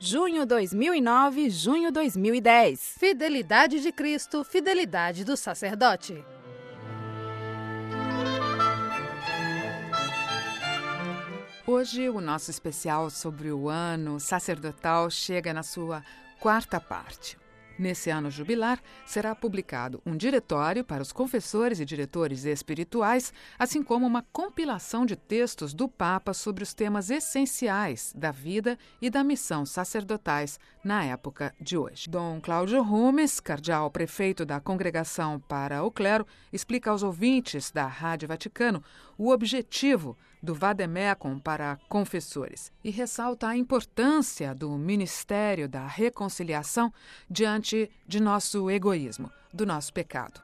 Junho 2009, junho 2010. Fidelidade de Cristo, fidelidade do sacerdote. Hoje, o nosso especial sobre o ano sacerdotal chega na sua quarta parte. Nesse ano jubilar, será publicado um diretório para os confessores e diretores espirituais, assim como uma compilação de textos do Papa sobre os temas essenciais da vida e da missão sacerdotais na época de hoje. Dom Cláudio Rumes, cardeal prefeito da Congregação para o Clero, explica aos ouvintes da Rádio Vaticano o objetivo do Vademecum para confessores e ressalta a importância do ministério da reconciliação diante de nosso egoísmo, do nosso pecado.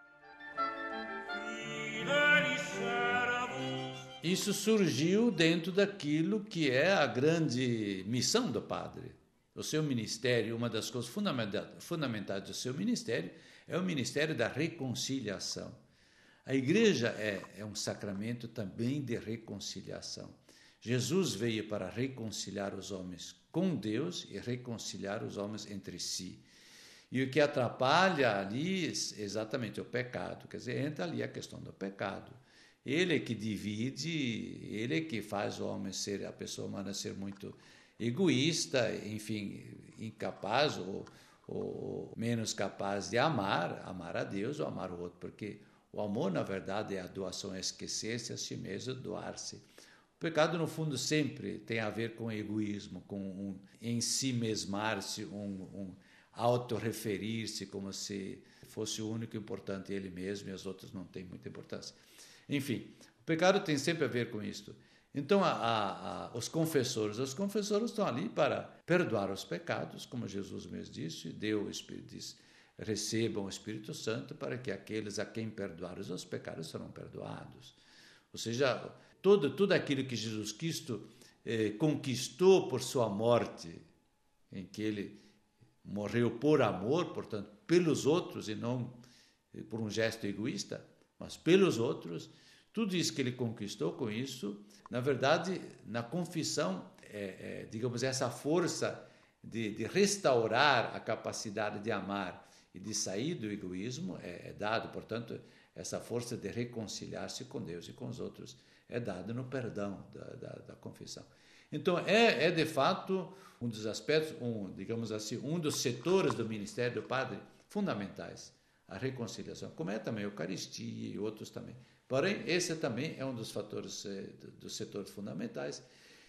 Isso surgiu dentro daquilo que é a grande missão do padre. O seu ministério, uma das coisas fundamentais do seu ministério é o ministério da reconciliação. A igreja é um sacramento também de reconciliação. Jesus veio para reconciliar os homens com Deus e reconciliar os homens entre si. E o que atrapalha ali é exatamente o pecado. Quer dizer, entra ali a questão do pecado. Ele é que divide, ele é que faz o homem ser, a pessoa humana ser muito egoísta, enfim, incapaz ou menos capaz de amar a Deus ou amar o outro, porque o amor, na verdade, é a doação, é esquecer-se a si mesmo, doar-se. O pecado, no fundo, sempre tem a ver com egoísmo, com um em si mesmar-se, um autorreferir-se como se fosse o único importante ele mesmo e os outros não têm muita importância. Enfim, o pecado tem sempre a ver com isso. Então, os confessores estão ali para perdoar os pecados, como Jesus mesmo disse, recebam o Espírito Santo para que aqueles a quem perdoar os pecados serão perdoados. Ou seja, tudo aquilo que Jesus Cristo conquistou por sua morte, em que ele morreu por amor, portanto, pelos outros e não por um gesto egoísta, mas pelos outros, tudo isso que ele conquistou com isso, na verdade, na confissão, digamos, essa força de restaurar a capacidade de amar e de sair do egoísmo é dado, portanto, essa força de reconciliar-se com Deus e com os outros é dado no perdão da confissão. Então, de fato um dos aspectos, digamos assim, um dos setores do ministério do padre fundamentais, a reconciliação, como é também a Eucaristia e outros também. Porém, esse também é um dos fatores, dos setores fundamentais.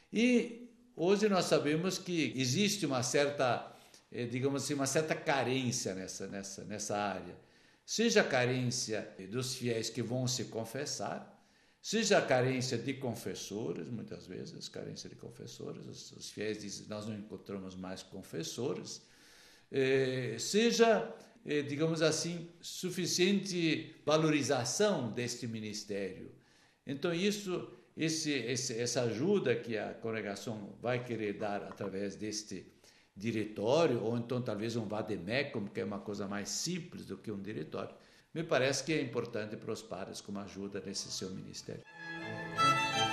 E hoje nós sabemos que existe uma certa, digamos assim, uma certa carência nessa área. Seja a carência dos fiéis que vão se confessar, seja a carência de confessores, muitas vezes, carência de confessores, os fiéis dizem, nós não encontramos mais confessores, seja, digamos assim, suficiente valorização deste ministério. Então, essa ajuda que a congregação vai querer dar através deste diretório, ou então talvez um vademecum, que é uma coisa mais simples do que um diretório, me parece que é importante para os padres como ajuda nesse seu ministério.